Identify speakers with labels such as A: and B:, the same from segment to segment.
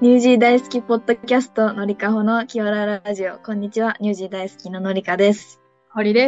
A: ニュージー大好きポッドキャストのりかほの清原ラジオ。こんにちは。ニュージー大好きののりかです。
B: 堀です。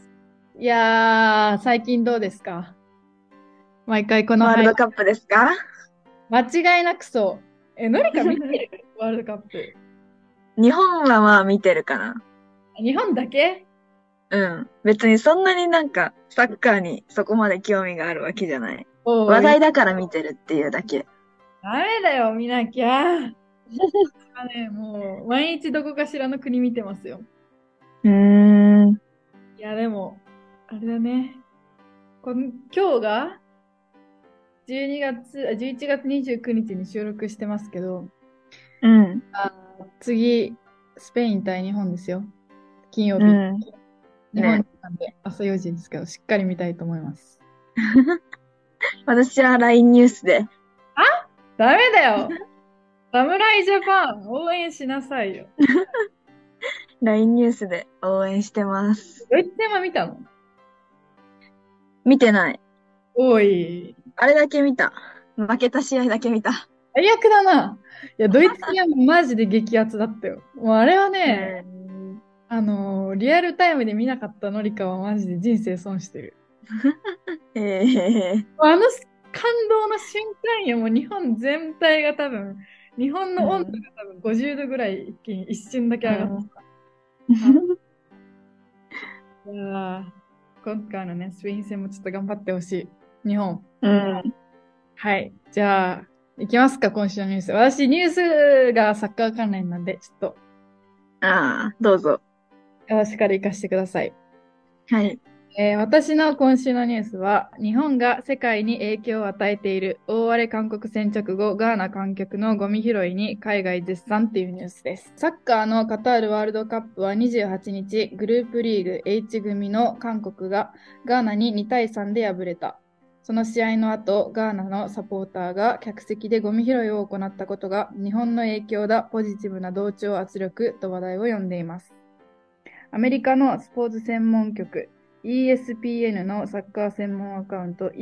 B: いやー、最近どうですか？毎回この
A: ワール
B: 配信、
A: ドカップですか？
B: 間違いなくそう。のりか見てるワールドカップ。
A: 日本はまあ見てるかな。
B: 日本だけ？
A: うん。別にそんなにサッカーにそこまで興味があるわけじゃない。話
B: おーい、
A: 題だから見てるっていうだけ。
B: ダメだよ、見なきゃ。もう、毎日どこかしらの国見てますよ。
A: うーん。
B: いや、でも、あれだね。今日が12月、11月29日に収録してますけど、
A: うん。
B: 次、スペイン対日本ですよ。金曜日。
A: うん。
B: 日本
A: ね。
B: 時間で朝4時ですけど、しっかり見たいと思います。
A: 私は LINE ニュースで、
B: あ、ダメだよ。侍ジャパン応援しなさいよ。
A: LINE ニュースで応援してます。
B: ドイツ戦は見たの？
A: 見てない。
B: おい。
A: あれだけ見た。負けた試合だけ見た。
B: 最悪だな。いや、ドイツ戦はマジで激アツだったよ。もうあれはね、
A: えー、
B: リアルタイムで見なかったのりかはマジで人生損してる。
A: え
B: あの感動の瞬間よ、もう日本全体が多分、日本
A: う
B: の温度
A: ん。
B: が多分50度ぐらい一気に一瞬だけ上がっ
A: うん。
B: た。いやー、今回のね、スペイン戦もちょっと頑張ってほしい。日本。
A: うん。
B: はい。じゃあ、いきますか、今週のニュース。私、ニュースがサッカー関連なんで、ちょっと、
A: ああ、どうぞ。
B: 私から行かせてください。
A: はい。
B: 私の今週のニュースは、日本が世界に影響を与えている大荒れ韓国戦直後、ガーナ観客のゴミ拾いに海外絶賛っていうニュースです。サッカーのカタールワールドカップは28日、グループリーグ H 組の韓国がガーナに2対3で敗れた。その試合の後、ガーナのサポーターが客席でゴミ拾いを行ったことが日本の影響だ、ポジティブな同調圧力と話題を呼んでいます。アメリカのスポーツ専門局 ESPN のサッカー専門アカウント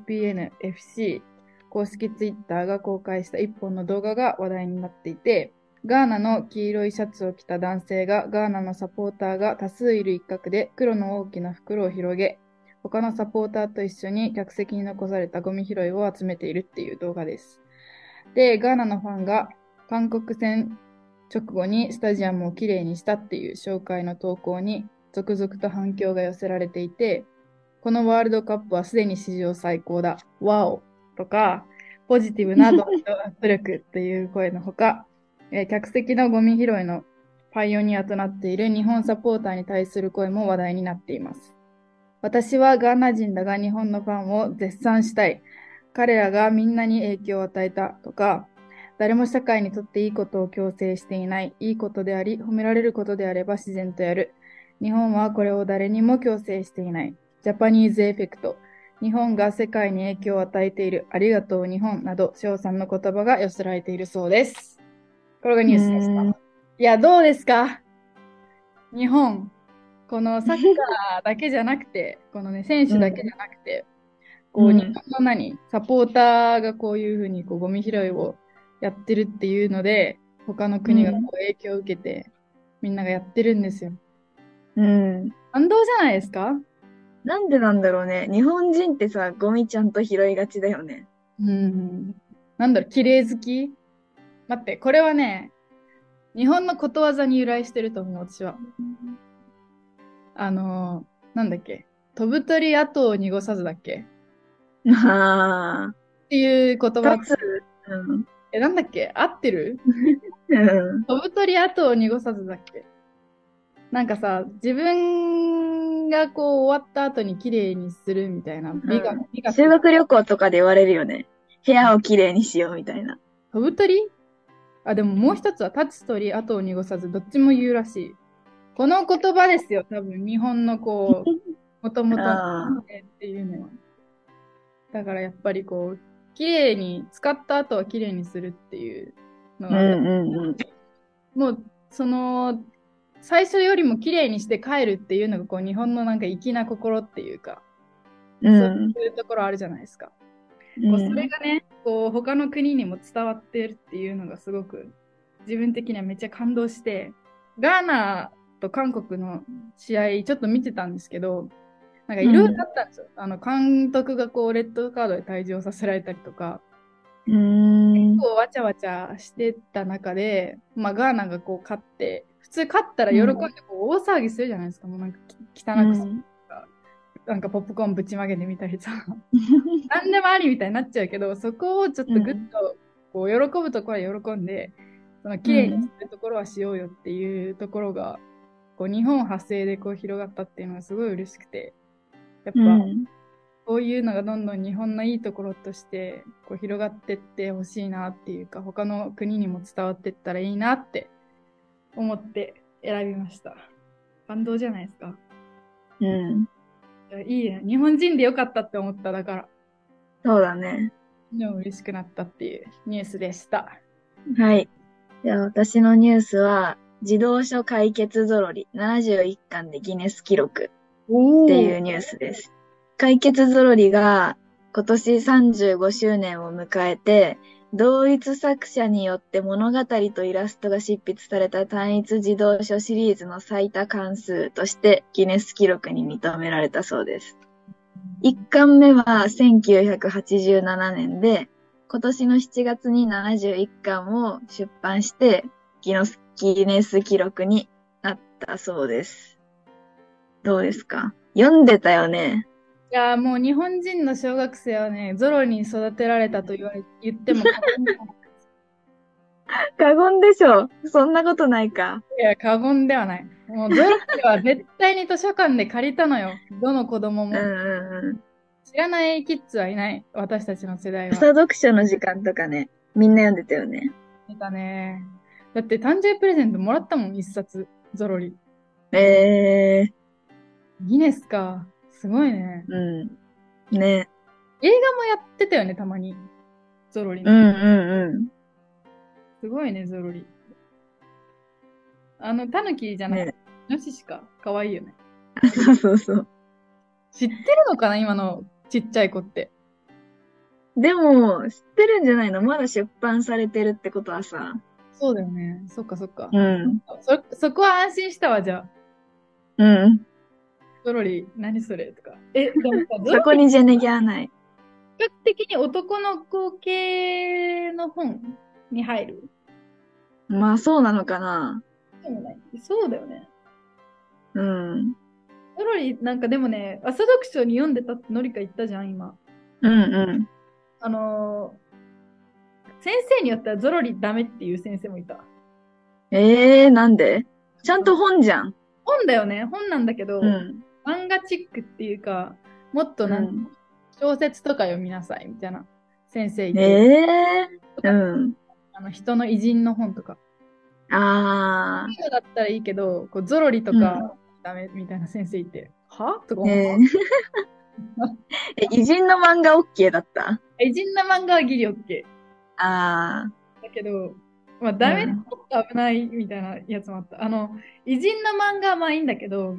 B: ESPNFC 公式ツイッターが公開した一本の動画が話題になっていて、ガーナの黄色いシャツを着た男性がガーナのサポーターが多数いる一角で黒の大きな袋を広げ、他のサポーターと一緒に客席に残されたゴミ拾いを集めているっていう動画です。で、ガーナのファンが韓国戦直後にスタジアムをきれいにしたっていう紹介の投稿に続々と反響が寄せられていて、このワールドカップはすでに史上最高だ。ワオとか、ポジティブな同調圧力という声のほか、客席のゴミ拾いのパイオニアとなっている日本サポーターに対する声も話題になっています。私はガーナ人だが日本のファンを絶賛したい。彼らがみんなに影響を与えたとか、誰も社会にとっていいことを強制していない。いいことであり、褒められることであれば自然とやる。日本はこれを誰にも強制していない。ジャパニーズエフェクト。日本が世界に影響を与えている。ありがとう日本など、翔さんの言葉が寄せられているそうです。これが
A: う
B: ニュースでした。
A: ーん。
B: いや、どうですか日本。このサッカーだけじゃなくて、このね、選手だけじゃなくて、こう、日
A: うん。
B: 本のサポーターがこういうふうにこうゴミ拾いをやってるっていうので、他の国がこ
A: うん。
B: う影響を受けて、みんながやってるんですよ。
A: うん。
B: 感動じゃないですか？
A: なんでなんだろうね。日本人ってさ、ゴミちゃんと拾いがちだよね。
B: うん。なんだろう、綺麗好き。待って、これはね、日本のことわざに由来してると思う、私は。なんだっけ。飛ぶ鳥後を濁さずだっけっ
A: ああ。
B: ていう言葉。
A: 立つ。うん。
B: なんだっけ合ってる？
A: うん。
B: 飛ぶ鳥後を濁さずだっけ？なんかさ、自分がこう終わった後に綺麗にするみたいな、美学、
A: うん。
B: 美学。
A: 修学旅行とかで言われるよね。部屋をきれいにしようみたいな。
B: 飛ぶ鳥あ、でももう一つは立つ鳥後を濁さず、どっちも言うらしい。この言葉ですよ、多分日本のこう、もともとの
A: ああ。
B: っていうのは。だからやっぱりこう、綺麗に、使った後は綺麗にするっていうのが、
A: うんうんうん。
B: もう、最初よりも綺麗にして帰るっていうのがこう日本のなんか粋な心っていうか、
A: う
B: そう
A: ん。
B: いうところあるじゃないですか。 こうそれがね、こう他の国にも伝わってるっていうのがすごく自分的にはめっちゃ感動して、ガーナと韓国の試合ちょっと見てたんですけど、なんかいろいろあったんですよ。監督がこうレッドカードで退場させられたりとか、結構わちゃわちゃしてた中で、まあ、ガーナがこう勝って、普通勝ったら喜んでこう大騒ぎするじゃないですか。もうなんか汚くするとか、なんかポップコーンぶちまけてみたりさ、何でもありみたいになっちゃうけど、そこをちょっとぐっとこう喜ぶところは喜んで、その綺麗にするところはしようよっていうところが、こう日本派生でこう広がったっていうのがすごい嬉しくて、やっぱ、こういうのがどんどん日本のいいところとしてこう広がっていってほしいなっていうか、他の国にも伝わっていったらいいなって思って選びました。感動じゃないですか。いいね。日本人でよかったって思った。だから。
A: そうだね。
B: でも嬉しくなったっていうニュースでした。
A: はい。じゃあ私のニュースは、児童書解決ぞろり71巻でギネス記録っていうニュースです。解決ぞろりが今年35周年を迎えて、同一作者によって物語とイラストが執筆された単一児童書シリーズの最多巻数としてギネス記録に認められたそうです。1巻目は1987年で、今年の7月に71巻を出版してギネス記録になったそうです。どうですか？読んでたよね。
B: いやもう日本人の小学生はね、ゾロに育てられたと言っても過言ではない。
A: 過言でしょ。そんなことないか。
B: いや、過言ではない。もうゾロは絶対に図書館で借りたのよ。どの子供も。知らないキッズはいない。私たちの世代は。
A: 朝読書の時間とかね、みんな読んでたよね。
B: 見たね。だって誕生日プレゼントもらったもん、一冊。ゾロリ。ギネスか。すごいね。
A: ね。
B: 映画もやってたよね、たまに。ゾロリの。すごいね、ゾロリ。タヌキじゃなくて、ヨシシか。かわいいよね。
A: そう。
B: 知ってるのかな、今のちっちゃい子って。
A: でも、知ってるんじゃないの？まだ出版されてるってことはさ。
B: そうだよね。そっか。そこは安心したわ、じゃあ。ゾロリ、何それとか。でもさ、
A: そこにジェネギャーない。
B: 比較的に男の子系の本に入る？
A: まあ、そうなのかな。
B: でもない。そうだよね。ゾロリ、なんかでもね、朝読書に読んでたってのりか言ったじゃん、今。先生によってはゾロリダメっていう先生もいた。
A: なんで？ちゃんと本じゃん。
B: 本だよね。本なんだけど、漫画チックっていうか、もっと小説とか読みなさいみたいな先生いて。人の偉人の本とか。だったらいいけど、こうゾロリとかダメみたいな先生いて。はとか思った。
A: 偉人の漫画 OK だった？
B: 偉人の漫画はギリ OK。
A: だ
B: けど、まあ、ダメだと危ないみたいなやつもあった。偉人の漫画はまあいいんだけど、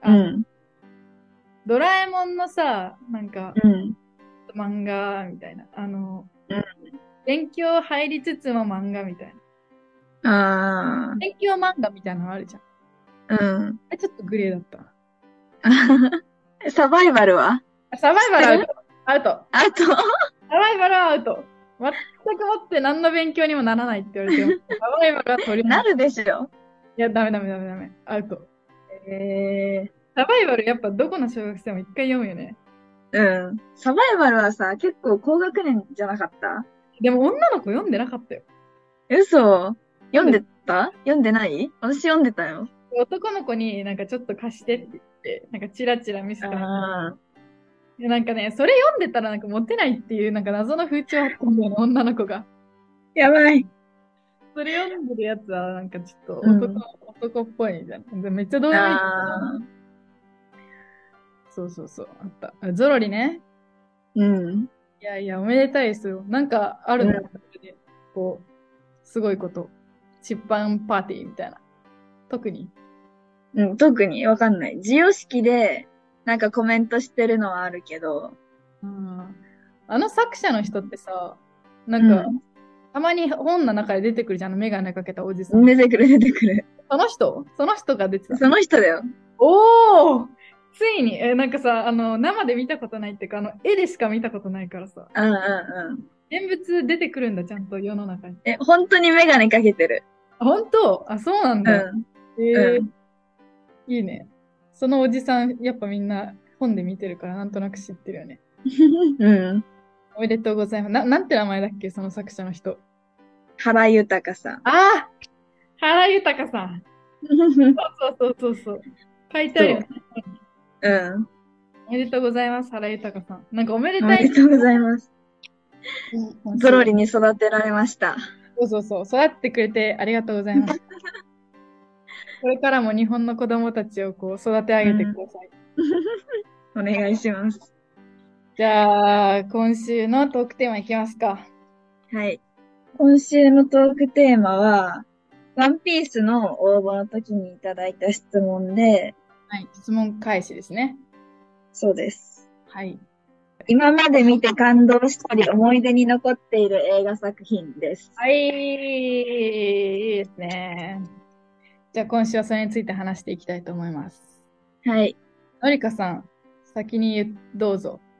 B: ドラえもんのさ、なんか、漫画みたいな。勉強入りつつも漫画みたいな。勉強漫画みたいなのあるじゃん。ちょっとグレーだった。
A: サバイバルは？
B: サバイバルアウト。
A: サ
B: バイバルはアウト。全くもって何の勉強にもならないって言われても、サバイバルは取り
A: なるでしょ。
B: いや、ダメ。アウト。サバイバルやっぱどこの小学生も一回読むよね。
A: サバイバルはさ、結構高学年じゃなかった？
B: でも女の子読んでなかったよ。
A: 嘘？読んでた？読んでない？私読んでたよ。
B: 男の子になんかちょっと貸してって言って、なんかチラチラ見せたら。なんかね、それ読んでたらなんかモテないっていうなんか謎の風潮あったんだよね、女の子が。
A: やばい。
B: それ読んでるやつはなんかちょっと男っぽいみたいな。めっちゃどうでもいい。そう、あった。ゾロリね。いや、おめでたいですよ。なんかあるの、こう、すごいこと。出版パーティーみたいな。特に
A: わかんない。授与式で、なんかコメントしてるのはあるけど。
B: あの作者の人ってさ、な
A: うん
B: か、たまに本の中で出てくるじゃん、メガネかけたおじさん。
A: 出てくる出てくる。
B: その人が出てた。
A: その人だよ。
B: おーついに、なんかさ、生で見たことないっていうか、絵でしか見たことないからさ、
A: うんうんうん。
B: 現物出てくるんだ、ちゃんと世の中に。
A: 本当にメガネかけてる。
B: あ、本当あ、そうなんだ。
A: うん。
B: えー、
A: うん。
B: いいね。そのおじさん、やっぱみんな本で見てるから、なんとなく知ってるよね。
A: うん。
B: おめでとうございます。なんて名前だっけ、その作者の人。
A: 原豊さん。
B: ああ原豊さん。そう。書いてあるよね。
A: うん。
B: おめでとうございます、原豊さん。なんかおめで
A: お
B: たい。
A: めでとうございます。
B: 今週
A: ゾロリに育てられました。
B: そう。育ってくれてありがとうございます。これからも日本の子供たちをこう育て上げてください。
A: お願いします。
B: じゃあ、今週のトークテーマいきますか。
A: はい。今週のトークテーマは、ワンピースの応募の時にいただいた質問で、
B: はい、質問返しですね。
A: そうです。
B: はい。
A: 今まで見て感動したり思い出に残っている映画作品です。
B: はい、いいですね。じゃあ今週はそれについて話していきたいと思います。
A: はい。
B: のりかさん、先にどうぞ。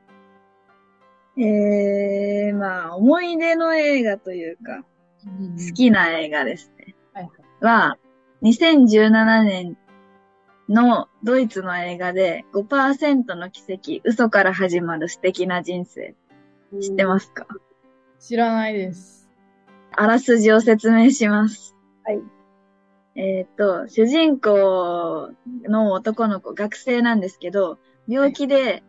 A: まあ、思い出の映画というか、好きな映画ですね。は、2017年のドイツの映画で 5% の奇跡、嘘から始まる素敵な人生。知ってますか？
B: 知らないです。
A: あらすじを説明します。
B: はい。
A: 主人公の男の子、学生なんですけど、病気で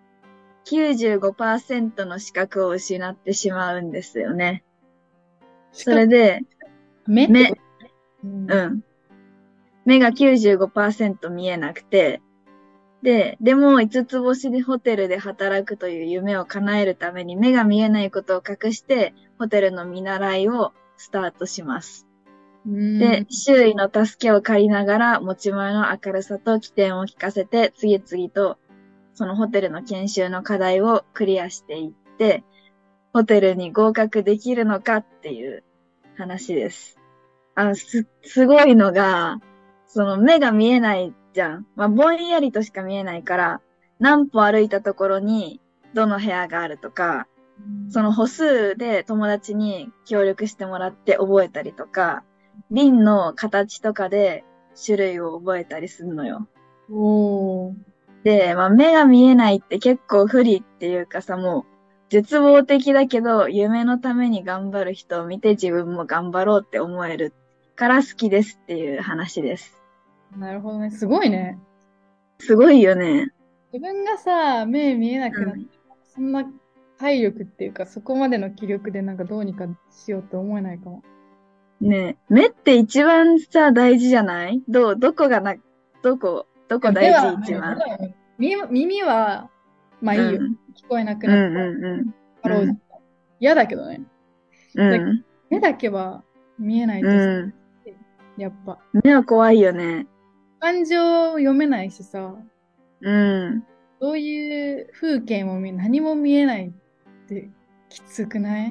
A: 95% の視覚を失ってしまうんですよね。それで、
B: 目ってこと
A: うん。目が 95% 見えなくて、でも5つ星でホテルで働くという夢を叶えるために目が見えないことを隠してホテルの見習いをスタートします。で、周囲の助けを借りながら持ち前の明るさと起点を聞かせて次々とそのホテルの研修の課題をクリアしていって、ホテルに合格できるのかっていう話です。すごいのが、その目が見えないじゃん。まあ、ぼんやりとしか見えないから、何歩歩いたところにどの部屋があるとか、その歩数で友達に協力してもらって覚えたりとか、瓶の形とかで種類を覚えたりするのよ。で、まあ、目が見えないって結構不利っていうかさ、もう絶望的だけど、夢のために頑張る人を見て自分も頑張ろうって思えるから好きですっていう話です。
B: なるほどね。すごいね。
A: すごいよね。
B: 自分がさ、目見えなくなって、そんな体力っていうか、そこまでの気力でなんかどうにかしようって思えないかも。
A: ねえ、目って一番さ、大事じゃない？どこ大事一番？
B: 耳は、まあいいよ。聞こえなくなった。嫌だけどね。目だけは見えないと、やっぱ。
A: 目は怖いよね。
B: 感情読めないしさ。そういう風景も何も見えないってきつくない？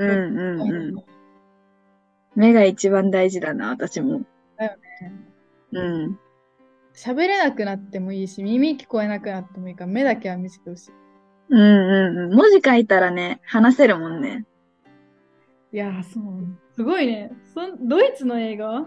A: 目が一番大事だな、私も。
B: だよね。喋れなくなってもいいし、耳聞こえなくなってもいいから、目だけは見せてほしい。
A: 文字書いたらね、話せるもんね。
B: いやー、そう。すごいね。ドイツの映画？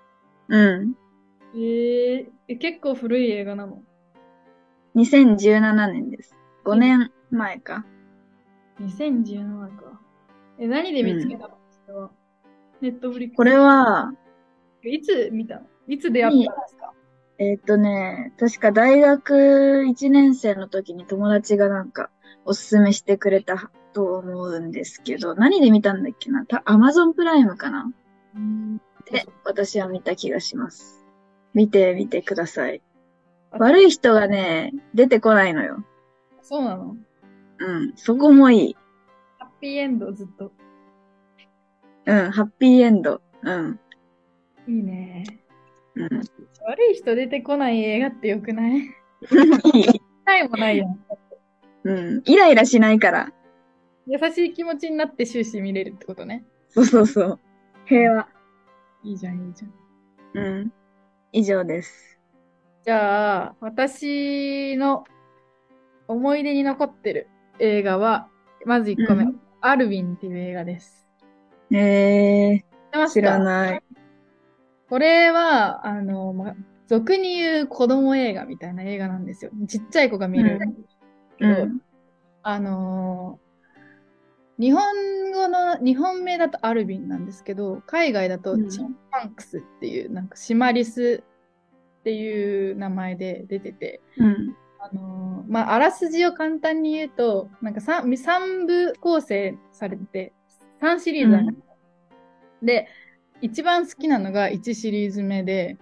B: 結構古い映画なの
A: ？2017年です。5年前か。
B: 2017か。何で見つけたの？ネットフリックス。
A: これは、
B: いつ見たの？いつ出会ったんですか？
A: 確か大学1年生の時に友達がなんかおすすめしてくれたと思うんですけど、何で見たんだっけな？Amazon プライムかなで、私は見た気がします。見てみてください。悪い人がね、出てこないのよ。
B: そうなの？
A: そこもいい。
B: ハッピーエンドずっと。
A: ハッピーエンド。
B: いいね。悪い人出てこない映画ってよくない？
A: いい。
B: ないもないよ。
A: イライラしないから。
B: 優しい気持ちになって終始見れるってことね。
A: そうそうそう。平和。
B: いいじゃん、いいじゃん。
A: うん。以上です。
B: じゃあ、私の思い出に残ってる映画は、まず1個目、
A: うん。
B: アルヴィンっていう映画です。知ってます
A: 知ら
B: か？
A: ない。
B: これは、俗に言う子供映画みたいな映画なんですよ。ちっちゃい子が見る
A: うん。
B: けど、
A: うん。
B: あの日本語の、日本名だとアルビンなんですけど、海外だとチン
A: うん。
B: パンクスっていう、なんかシマリスっていう名前で出てて、
A: うん。
B: まあ、あらすじを簡単に言うと、なんか三部構成されてて、3シリーズある。
A: うん。
B: で、一番好きなのが1シリーズ目で、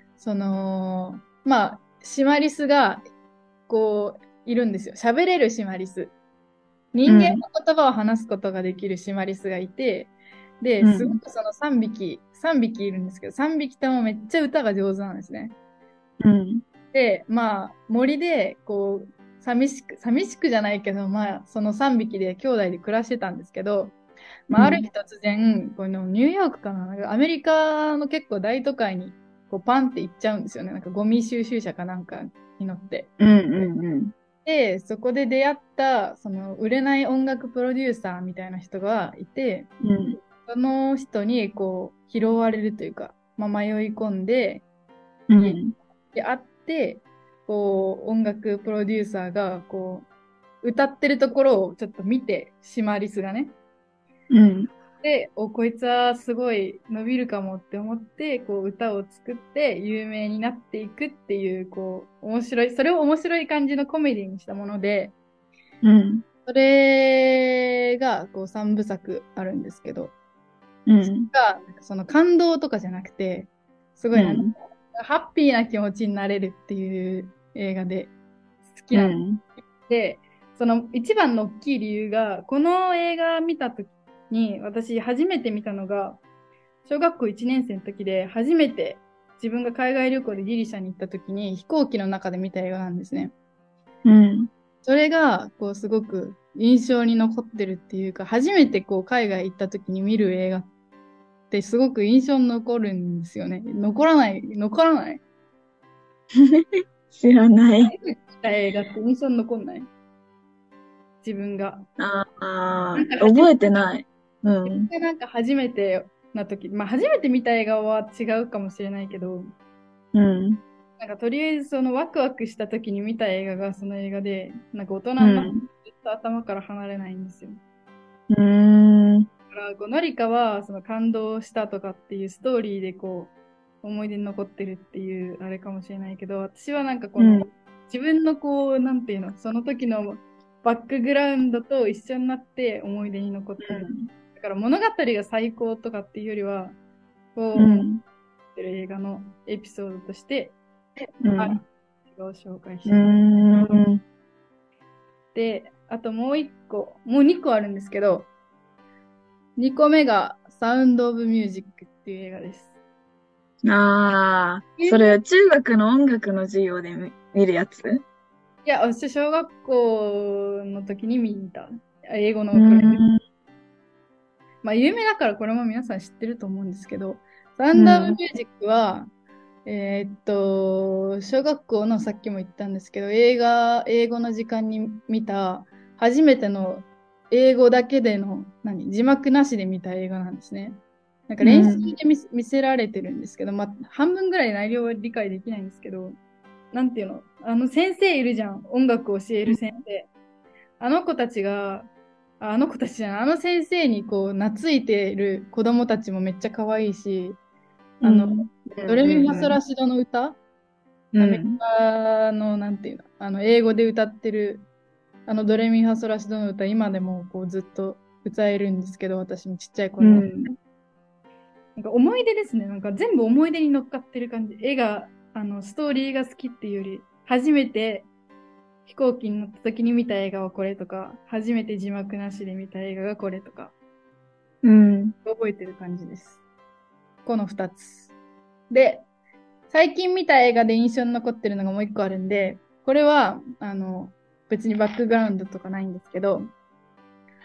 B: まあ、シマリスが、こう、いるんですよ。喋れるシマリス。人間の
A: うん。
B: 言葉を話すことができるシマリスがいて、で、すご
A: うん。
B: くその3匹いるんですけど、3匹ともめっちゃ歌が上手なんですね。
A: うん。
B: で、まあ、森で、こう、寂しくじゃないけど、まあ、その3匹で兄弟で暮らしてたんですけど、まあ、ある日突然、このニューヨークかな、なんかアメリカの結構大都会に、こう、パンって行っちゃうんですよね。なんかゴミ収集車かなんかに乗って。
A: うん。うん。
B: で、そこで出会った、その売れない音楽プロデューサーみたいな人がいて、
A: うん。
B: その人にこう拾われるというか、まあ、迷い込んで、家
A: うん。
B: で会って、こう音楽プロデューサーがこう歌ってるところをちょっと見て、シマリスがね。
A: うん。
B: で、こいつはすごい伸びるかもって思って、こう歌を作って有名になっていくっていう、こう面白い、それを面白い感じのコメディにしたもので、
A: うん。
B: それがこう3部作あるんですけど、
A: うん。
B: なんかその感動とかじゃなくて、すごいなんか
A: うん。
B: ハッピーな気持ちになれるっていう映画で好きなん
A: うん。
B: で、その一番の大きい理由が、この映画見たときに、私初めて見たのが、小学校1年生の時で、初めて自分が海外旅行でギリシャに行った時に飛行機の中で見た映画なんですね。
A: うん。
B: それが、こう、すごく印象に残ってるっていうか、初めてこう、海外行った時に見る映画ってすごく印象に残るんですよね。残らない。
A: 知らない。
B: 見た映画って印象に残んない自分が。
A: ああ、
B: なんか初め
A: 覚えてない。うん。
B: て、なんか初めてな時、まあ初めて見た映画は違うかもしれないけど、
A: うん。
B: なんかとりあえずそのワクワクした時に見た映画がその映画で、なんか大人になって
A: うん。
B: ずっと頭から離れないんですよ。
A: うーん。
B: だからこうのりかはその感動したとかっていうストーリーでこう思い出に残ってるっていうあれかもしれないけど、私はなんかこの
A: うん。
B: 自分のこう、なんていうの、その時のバックグラウンドと一緒になって思い出に残ってる。だから物語が最高とかっていうよりは、こう思っ
A: うん。
B: てる映画のエピソードとして、ある
A: うん。
B: 映画を紹介
A: う
B: します。
A: ん。
B: で、あともう一個、もう二個あるんですけど、二個目がサウンド・オブ・ミュージックっていう映画です。
A: ああ、
B: 有名
A: それ中学の音楽の授業で見るやつ？
B: いや、私、小学校の時に見た。英語
A: うー
B: のクラス。
A: ん。
B: まあ、有名だからこれも皆さん知ってると思うんですけど、サウンド・オブ・
A: うん。
B: ミュージックは、小学校のさっきも言ったんですけど、英語の時間に見た初めての英語だけでの、字幕なしで見た映画なんですね。なんか練習
A: うん。
B: で見せられてるんですけど、まあ、半分ぐらい内容は理解できないんですけど、なんていうの、先生いるじゃん。音楽を教える先生。あの子たちが、あの子たちじゃない、あの先生にこう、懐いてる子供たちもめっちゃ可愛いし、
A: うん。
B: ドレミファソ
A: うん。
B: ラシドの歌、アメリ
A: うん。
B: カの、なんていうの、英語で歌ってる、ドレミファソラシドの歌、今でもこうずっと歌えるんですけど、私もちっちゃい
A: う
B: 頃の。
A: ん。
B: なんか思い出ですね。なんか全部思い出に乗っかってる感じ。絵が、ストーリーが好きっていうより、初めて飛行機に乗った時に見た映画はこれとか、初めて字幕なしで見た映画がこれとか、
A: うん。
B: 覚えてる感じです。この2つ。で、最近見た映画で印象に残ってるのがもう一個あるんで、これは、別にバックグラウンドとかないんですけど、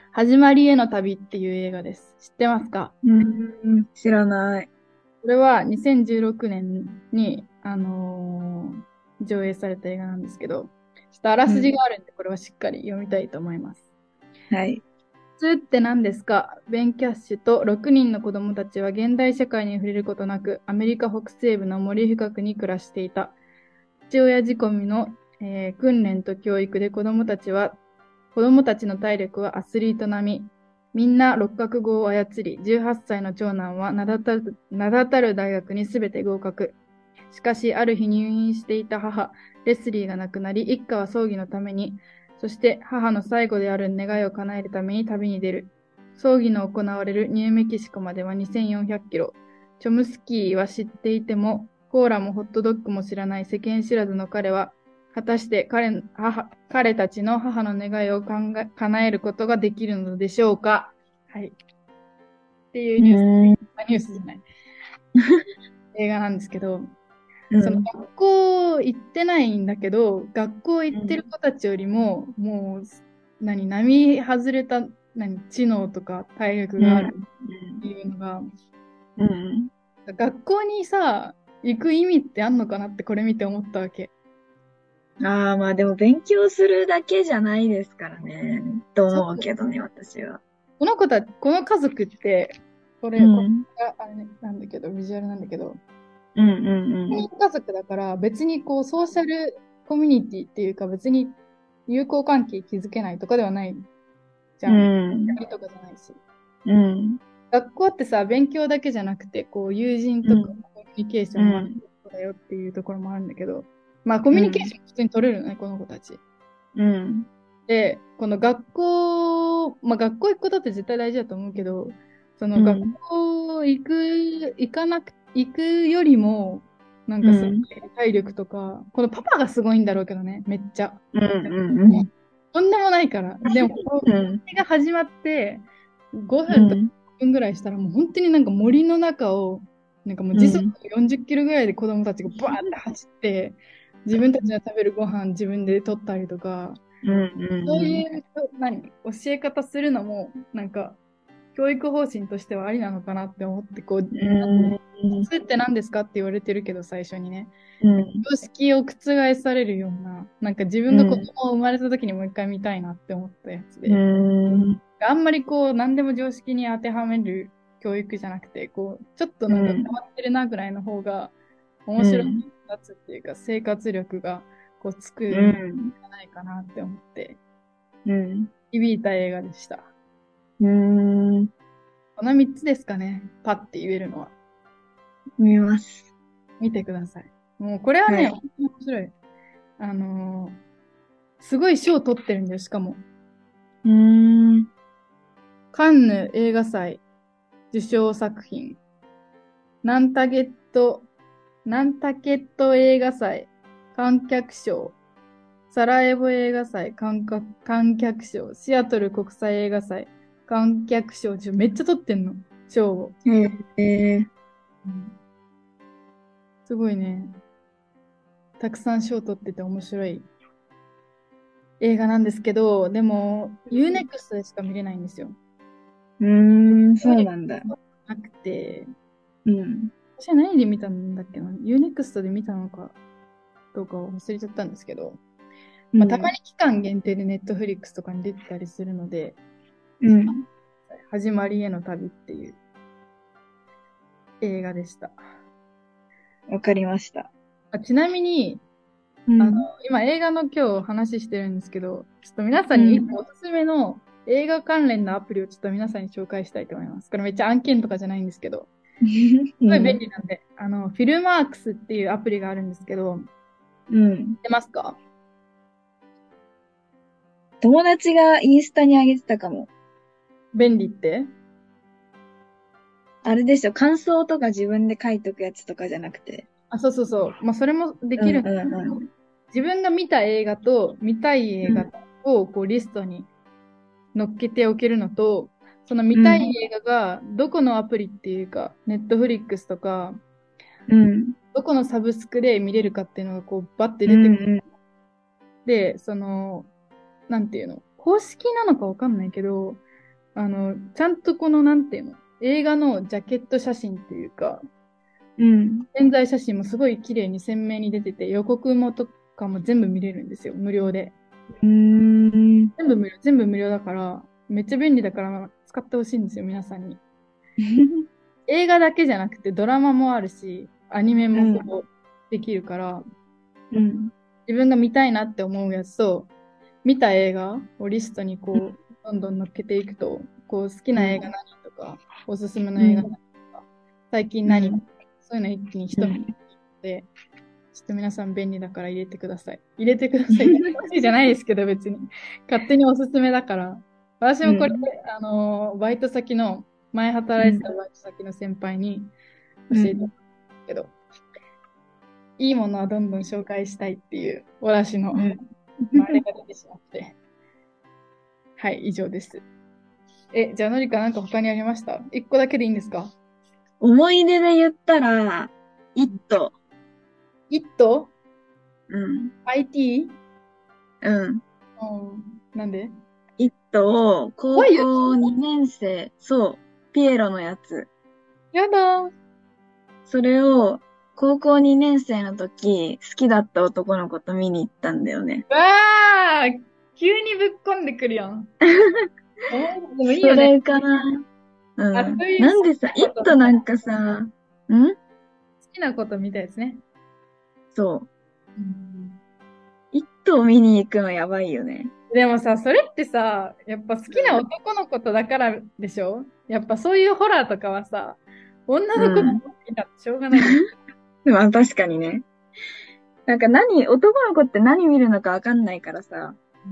B: 始まりへの旅っていう映画です。知ってますか？
A: 知らない。
B: これは2016年に、上映された映画なんですけど、ちょっとあらすじがあるんで、これはしっかり読みたいと思います。
A: はい。
B: 普通って何ですか？ベン・キャッシュと6人の子供たちは現代社会に触れることなく、アメリカ北西部の森深くに暮らしていた。父親仕込みの、訓練と教育で子供たちの体力はアスリート並み。みんな六角語を操り、18歳の長男は名だたる大学にすべて合格。しかし、ある日入院していた母、レスリーが亡くなり、一家は葬儀のために、そして母の最後である願いを叶えるために旅に出る。葬儀の行われるニューメキシコまでは2400キロ。チョムスキーは知っていても、コーラもホットドッグも知らない世間知らずの彼は、果たして彼たちの母の願いを叶えることができるのでしょうか？はい。っていうニュース、ニュースじゃない。映画なんですけど、その学校行ってないんだけど、学校行ってる子たちよりも、もう、並外れた、知能とか体力があるっていうのが、学校にさ、行く意味ってあんのかなってこれ見て思ったわけ。
A: ああ、まあでも勉強するだけじゃないですからね。と思うけどね、私は。
B: この家族って、これがあれなんだけど、ビジュアルなんだけど、家族だから別にこうソーシャルコミュニティっていうか別に友好関係築けないとかではないじゃん。とかじゃないし。学校ってさ、勉強だけじゃなくて、こう友人とかコミュニケーションもあることだよっていうところもあるんだけど、まあコミュニケーション普通に取れるのね、この子たち。で、この学校行くことって絶対大事だと思うけど、その学校行くよりも、なんか体力とか、このパパがすごいんだろうけどね、めっちゃ。とんでもないから。でも、このが始まって、5分とか10分ぐらいしたら、もう本当になんか森の中を、なんかもう時速40キロぐらいで子供たちがバーって走って、自分たちが食べるご飯自分で取ったりとか、そういう教え方するのも、なんか、教育方針としてはありなのかなって思って、こう、それって何ですかって言われてるけど、最初にね。常識を覆されるような、なんか自分が子供を生まれた時にもう一回見たいなって思ったやつで。あんまりこう、何でも常識に当てはめる教育じゃなくて、こう、ちょっとなんか変わってるなぐらいの方が、面白い立つっていうか、生活力がこうつくんじゃないかなって思って、響いた映画でした。この3つですかね、パッて言えるのは。
A: 見ます。
B: 見てください。もうこれはね、面白い。すごい賞を取ってるんだよ、しかも。カンヌ映画祭受賞作品。ナンタケット映画祭観客賞。サラエボ映画祭観客賞。シアトル国際映画祭観客賞。めっちゃ取ってんの、賞を。すごいね。たくさん賞取ってて面白い映画なんですけど、でも、UNEXT でしか見れないんですよ。
A: そうなんだ。
B: なくて、私は何で見たんだっけな、UNEXT で見たのかどうかを忘れちゃったんですけど、まあ、たまに期間限定で Netflix とかに出てたりするので、始まりへの旅っていう映画でした。
A: わかりました。
B: ちなみに、今映画の今日話してるんですけど、ちょっと皆さんにおすすめの映画関連のアプリをちょっと皆さんに紹介したいと思います。これめっちゃ案件とかじゃないんですけど、すごい便利なんで、フィルマークスっていうアプリがあるんですけど、知ってますか？
A: 友達がインスタに上げてたかも。
B: 便利って？
A: あれでしょ、感想とか自分で書いとくやつとかじゃなくて。
B: そうそうそう。まあ、それもできるんですけど、自分が見た映画と見たい映画をこうリストに載っけておけるのと、その見たい映画がどこのアプリっていうか、ネットフリックスとか、どこのサブスクで見れるかっていうのがこうバッて出てくる。で、なんていうの、公式なのかわかんないけど、 ちゃんとこの、なんていうの、映画のジャケット写真っていうか、
A: うん。
B: 宣材写真もすごい綺麗に鮮明に出てて、予告もとかも全部見れるんですよ、無料で。
A: うーん。
B: 全部無料だから、めっちゃ便利だから使ってほしいんですよ、皆さんに。映画だけじゃなくてドラマもあるし、アニメ
A: うん。
B: もこうできるから、
A: うん。
B: 自分が見たいなって思うやつと、見た映画をリストにこう、どんどん乗っけていくと、こう好きな映画何とか、おすすめの映画何とか、最近何とか、そういうの一気に一目で、ちょっと皆さん便利だから入れてください。入れてください。欲しいじゃないですけど、別に。勝手におすすめだから。私もこれ、バイト先の、前働いてたバイト先の先輩に教えてたんですけど、いいものはどんどん紹介したいっていう、私の、あれが出てしまって。はい、以上です。じゃあ、のりかなんか他にありました？一個だけでいいんですか？
A: 思い出で言ったら、イット。
B: イット？
A: うん。
B: IT？
A: うん。
B: なんで？
A: イットを高
B: 怖いよ。
A: 校2年生、そう、ピエロのやつ。
B: やだー。
A: それを高校2年生の時、好きだった男の子と見に行ったんだよね。
B: わー、急にぶっこんでくるやん。でもいい
A: そ
B: よね。
A: れかな。う
B: あ、そ
A: ん。
B: ういう好
A: なんでさ、イッ
B: きなこと、
A: トなんかさ、
B: 好きなことみたいですね。
A: そう。
B: うん、
A: イットを見に行くのやばいよね。
B: でもさ、それってさ、やっぱ好きな男の子とだからでしょ？やっぱそういうホラーとかはさ、女の子
A: うん。
B: と好きだってしょうがないじゃん。
A: まあ確かにね。なんか男の子って何見るのかわかんないからさ、
B: うん。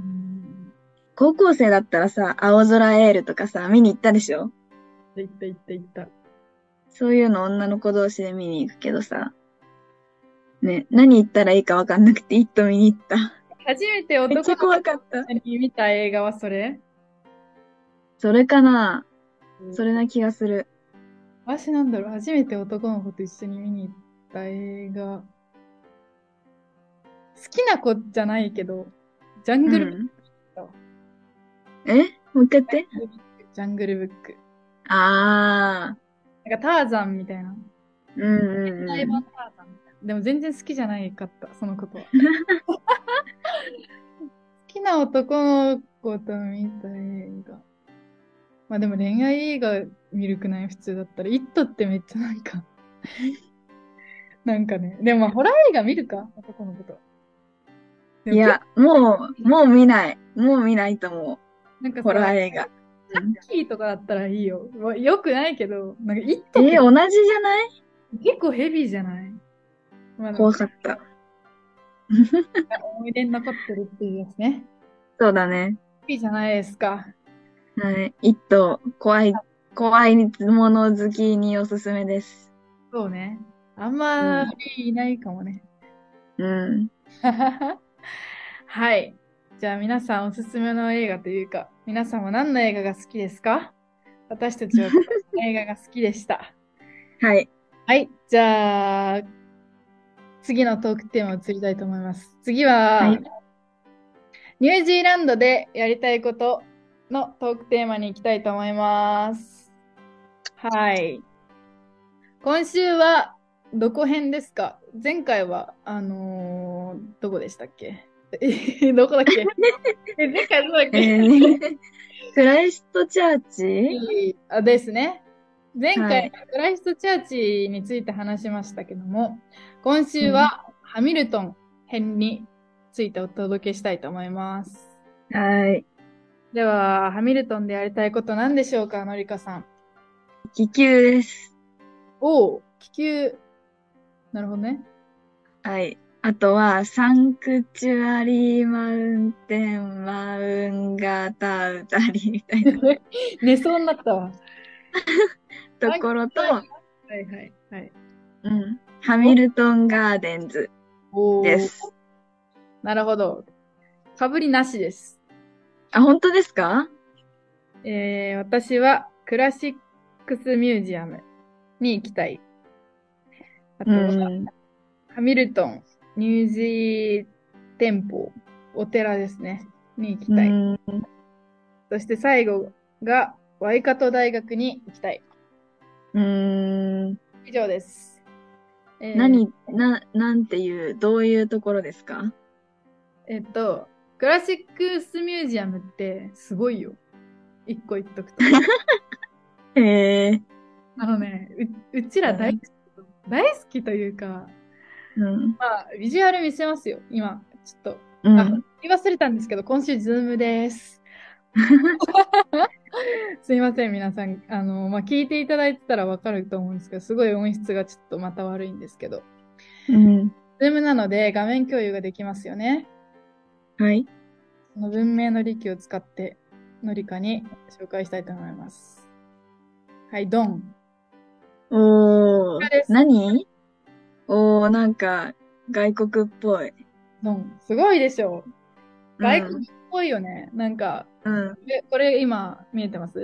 A: 高校生だったらさ、青空エールとかさ、見に行ったでしょ？
B: 言った言った言った。
A: そういうの女の子同士で見に行くけどさ、ね、何言ったらいいかわかんなくて、イット見に行った。
B: 初めて
A: めっちゃ
B: 男の子と
A: 怖かった。
B: 一緒に見た映画はそれ？
A: それかな？それな気がする。
B: 私なんだろう、初めて男の子と一緒に見に行った映画。好きな子じゃないけど、ジャングルブック
A: うん。
B: だわ。
A: もう一回言って。
B: ジャングルブック。
A: あ
B: なんかターザンみたいな。
A: ー、うん
B: 現代版
A: うん
B: ターザンみたいな。でも全然好きじゃないかった、そのことは。好きな男の子と見た映画。まあでも恋愛映画見るくない？普通だったら。イットってめっちゃなんかなんかね。でもまあホラー映画見るか男の子と。でも結
A: いや、もう見ない。もう見ないと思う。ホラ
B: なんかさ、
A: ー映画。
B: タッキーとかだったらいいよ。よくないけど、なんかイットって
A: 同じじゃない？
B: 結構ヘビーじゃない？まあでも、
A: 怖かった。
B: 思い出に残ってるっていうやつね。
A: そうだね。
B: いいじゃないですか。
A: はい。怖いもの好きにおすすめです。
B: そうね。あんま
A: うん。
B: りいないかもね。
A: うん。
B: はい。じゃあ皆さんおすすめの映画というか、皆さんは何の映画が好きですか？私たちはこの映画が好きでした。
A: はい。
B: はい。じゃあ、次のトークテーマを移りたいと思います。次は、
A: はい。
B: ニュージーランドでやりたいことのトークテーマに行きたいと思います。はい。今週はどこ編ですか？前回は、どこでしたっけ？どこだっけ？前回どこだっけ？
A: クライストチャーチ。
B: ですね。前回、
A: はい。
B: クライストチャーチについて話しましたけども、今
A: うん。
B: 週はハミルトン編についてお届けしたいと思います。
A: はい。
B: では、ハミルトンでやりたいこと何でしょうか、のりかさん。
A: 気球です。
B: おお、気球。なるほどね。
A: はい。あとは、サンクチュアリーマウンテンマウンガタウタリみたいな
B: 寝そうになったわ。
A: ところと、
B: はいはいはい。
A: うん。ハミルトンガーデンズで
B: おお、
A: す。
B: なるほど。かぶりなしです。
A: あ、本当ですか？
B: 私はクラシックスミュージアムに行きたい。あ
A: う
B: とは、
A: ん。
B: ハミルトン、ニュージー店舗、お寺ですね。に行き
A: う
B: たい。
A: ん。
B: そして最後がワイカト大学に行きたい。以上です。
A: なんていう、どういうところですか？
B: クラシックスミュージアムってすごいよ。一個言っとくと。
A: へえ。
B: うちら大好きというか、ビジュアル見せますよ、今。ちょっと。言い忘れたんですけど、今週ズームです。すいません、皆さん。聞いていただいてたらわかると思うんですけど、すごい音質がちょっとまた悪いんですけど。ズームなので画面共有ができますよね。
A: はい。
B: その文明の利器を使って、のりかに紹介したいと思います。はい、ドン。
A: 何？なんか、外国っぽい。
B: ドン。すごいでしょ。外国っぽいよね。なんか、これ今見えてます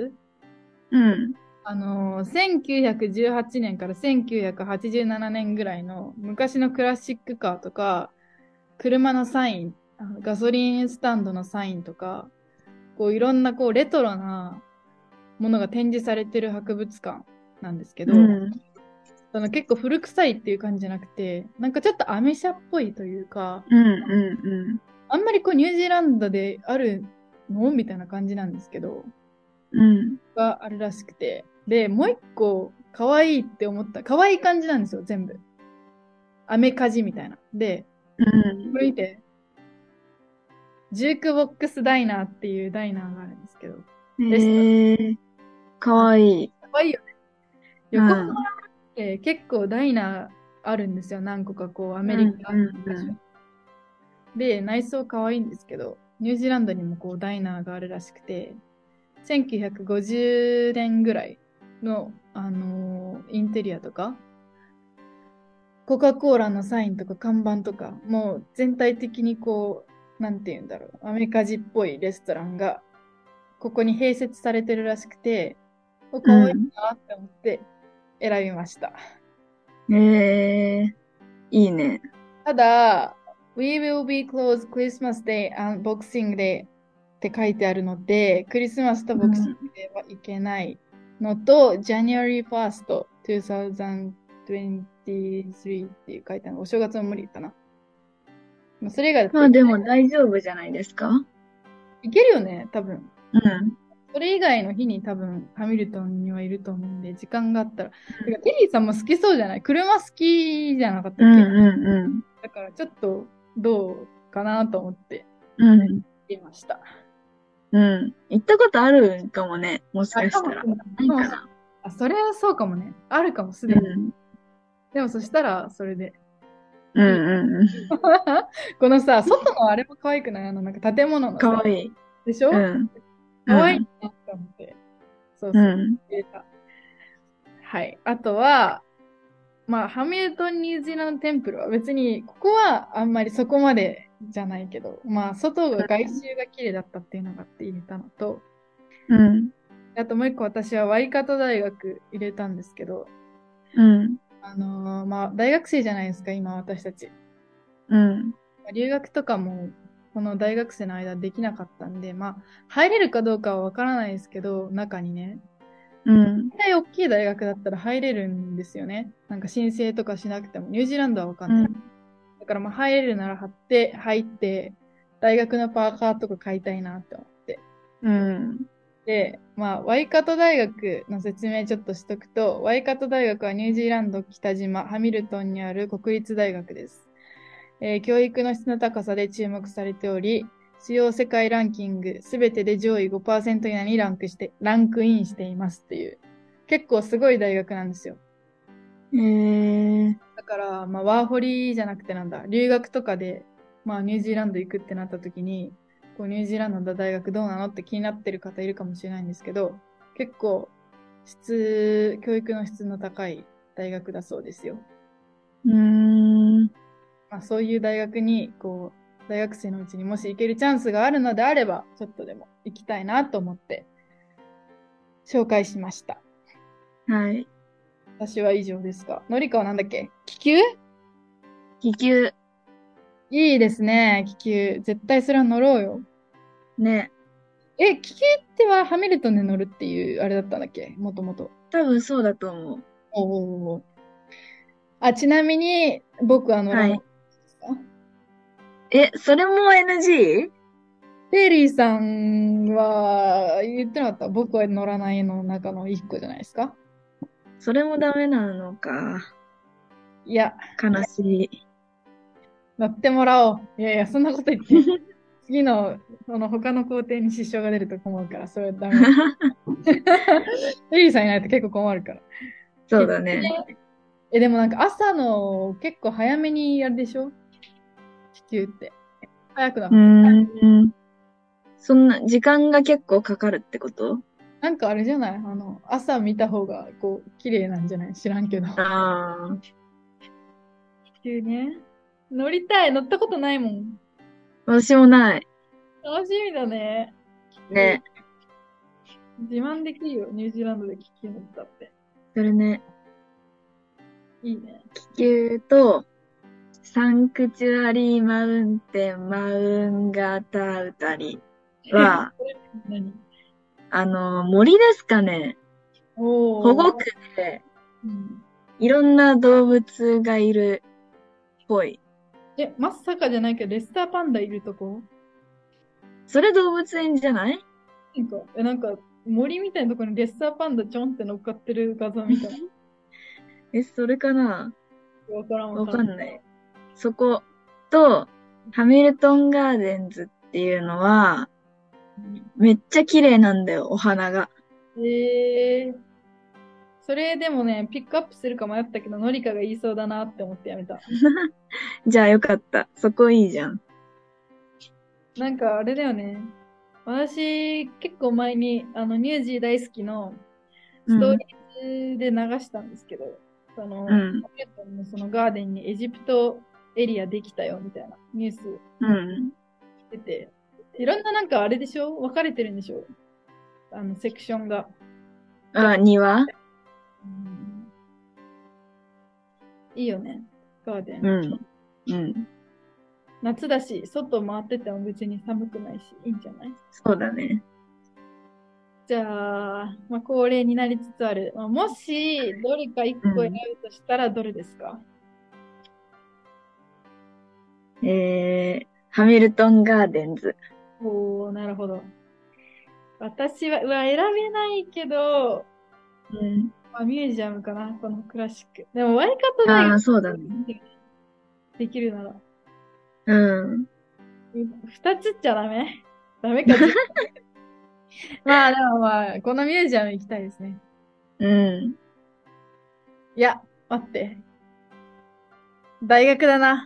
B: ？1918年から1987年ぐらいの昔のクラシックカーとか、車のサイン、ガソリンスタンドのサインとか、こういろんなこうレトロなものが展示されてる博物館なんですけど、結構古臭いっていう感じじゃなくて、なんかちょっとアメ車っぽいというか、あんまりこうニュージーランドであるのみたいな感じなんですけど、があるらしくて。で、もう一個、可愛いって思った。可愛い感じなんですよ、全部。アメカジみたいな。で、これ見て。ジュークボックスダイナーっていうダイナーがあるんですけど。
A: かわいい。
B: かわいいよね。横浜って結構ダイナーあるんですよ。何個かこう、アメリカ。で、内装可愛いんですけど、ニュージーランドにもこう、ダイナーがあるらしくて、1950年ぐらいの、インテリアとか、コカ・コーラのサインとか看板とか、もう全体的にこう、なんて言うんだろう、アメリカ人っぽいレストランが、ここに併設されてるらしくて、かわいいなって思って選びました。
A: いいね。
B: ただ、We will be closed Christmas Day and Boxing Day って書いてあるので、クリスマスとボクシングデーはいけないのと、January 1st, 2023っていう書いてあるの。お正月も無理かな。それ以外だ
A: まあでも大丈夫じゃないですか？
B: いけるよね、多分。それ以外の日に多分、ハミルトンにはいると思うんで、時間があったら。てかテリーさんも好きそうじゃない？車好きじゃなかったっけ？だからちょっとどうかなと思って言いました。
A: 行ったことあるかもね、もしかしたら。ないかな。
B: それはそうかもね。あるかも、すでに。でもそしたら、それで。このさ、外のあれも可愛くない？なんか建物のさ。
A: 可愛い。
B: でしょ？可愛いなと思って。そうそう。はい。あとは、まあ、ハミルトン・ニュージーランド・テンプルは別に、ここはあんまりそこまでじゃないけど、まあ、外が外周が綺麗だったっていうのがあって入れたのと、あともう一個私はワイカト大学入れたんですけど、まあ、大学生じゃないですか、今私たち。留学とかも、この大学生の間できなかったんで、まあ、入れるかどうかはわからないですけど、中にね。大体大きい大学だったら入れるんですよね。なんか申請とかしなくても。ニュージーランドはわかんない。だからまあ入れるなら入って、大学のパーカーとか買いたいなって思って。で、まあ、ワイカト大学の説明ちょっとしとくと、ワイカト大学はニュージーランド北島、ハミルトンにある国立大学です。教育の質の高さで注目されており、主要世界ランキングすべてで上位 5% 以内にランクインしていますっていう、結構すごい大学なんですよ。だから、まあ、ワーホリじゃなくて留学とかで、まあ、ニュージーランド行くってなった時に、こうニュージーランドの大学どうなのって気になってる方いるかもしれないんですけど、結構教育の質の高い大学だそうですよ。まあ、そういう大学にこう大学生のうちにもし行けるチャンスがあるのであれば、ちょっとでも行きたいなと思って紹介しました。
A: はい。
B: 私は以上ですが、のりかはなんだっけ？気球？
A: 気球。
B: いいですね、気球。絶対それは乗ろうよ。
A: ね。
B: 聞き手はハミルトンで乗るっていうあれだったんだっけもともと。
A: 多分そうだと思う。
B: おー。ちなみに、僕は乗らないですか？
A: それも NG？
B: ペリーさんは言ってなかった。僕は乗らないの中の一個じゃないですか？
A: それもダメなのか。
B: いや、
A: 悲しい。
B: 乗ってもらおう。いやいや、そんなこと言って。次の、他の工程に支障が出ると困るから、それはダメ。ペリーさんいないと結構困るから。
A: そうだね。
B: でもなんか朝の結構早めにやるでしょ？気球って。早くなる。
A: そんな、時間が結構かかるってこと？
B: なんかあれじゃない？朝見た方がこう、綺麗なんじゃない？知らんけど。
A: ああ。
B: 気球ね。乗りたい。乗ったことないもん。
A: 私もない。
B: 楽しみだね。
A: ね。
B: 自慢できるよ。ニュージーランドで気球乗ったって。
A: それね。
B: いいね。
A: 気球と、サンクチュアリーマウンテン、マウンガタウタリは、
B: 何？
A: 森ですかね。保護区で、いろんな動物がいるっぽい。
B: まさかじゃないけど、レッサーパンダいるとこ？
A: それ動物園じゃない？
B: なんか森みたいなところにレッサーパンダちょんって乗っかってる画像みたい。
A: それかな？
B: わ
A: かんない。そこと、ハミルトンガーデンズっていうのは、めっちゃ綺麗なんだよ、お花が。
B: それでもね、ピックアップするか迷ったけど、ノリカが言いそうだなって思ってやめた。
A: じゃあよかった。そこいいじゃん。
B: なんかあれだよね。私、結構前に、ニュージー大好きのストーリーズで流したんですけど、そのガーデンにエジプトエリアできたよみたいなニュース出て、いろんななんかあれでしょ？分かれてるんでしょ？セクションが。
A: 庭？
B: いいよね、ガーデン。夏だし、外回ってても別に寒くないし、いいんじゃない？
A: そうだね。
B: じゃあ、恒例になりつつある。もし、どれか1個選ぶとしたらどれですか？
A: ハミルトンガーデンズ。
B: おー、なるほど。私は、選べないけど、ミュージアムかな、このクラシック。でも、ワイカト大学
A: そうだね。
B: できるなら。
A: 2
B: つっちゃダメか。まあ、でもこのミュージアム行きたいですね。いや、待って。大学だな。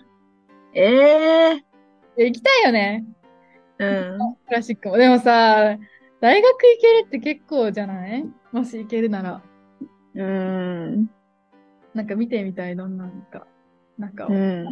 B: 行きたいよね。クラシックも。でもさ、大学行けるって結構じゃない？もし行けるなら。なんか見てみたい、どんなんか。中を。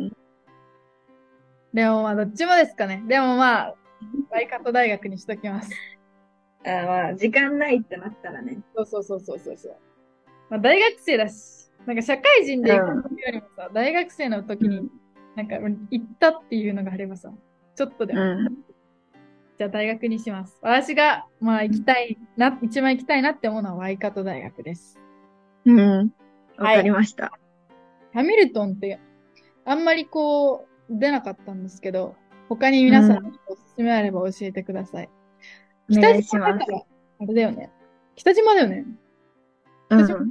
B: でもどっちもですかね。でもワイカト大学にしときます。
A: 時間ないってなったらね。
B: そう。大学生だし、なんか社会人で行くよりもさ、大学生の時になんか行ったっていうのがあればさ、ちょっとでも。じゃあ大学にします。私が行きたいな、一番行きたいなって思うのはワイカト大学です。
A: わかりました。
B: ハミルトンってあんまり出なかったんですけど、他に皆さんおすすめあれば教えてください。
A: お願いします。
B: あれだよね。北島だよね。北島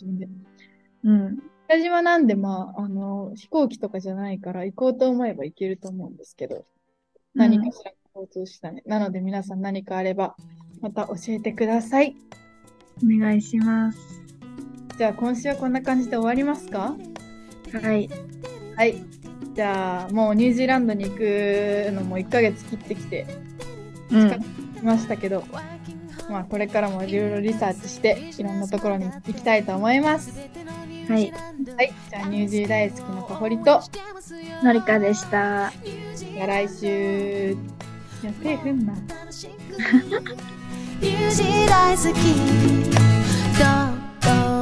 B: 北島なんで、飛行機とかじゃないから行こうと思えば行けると思うんですけど、何かしら交通したね。なので皆さん何かあれば、また教えてください。
A: お願いします。
B: じゃあ今週はこんな感じで終わりますか？
A: はい。
B: じゃあもうニュージーランドに行くのも1ヶ月切ってきて、近づきましたけど、これからもいろいろリサーチしていろんなところに行きたいと思います。じゃあニュージー大好きのかほりと
A: のりかでした。
B: じゃあ来週。手振んな。
C: ニュージー大好き。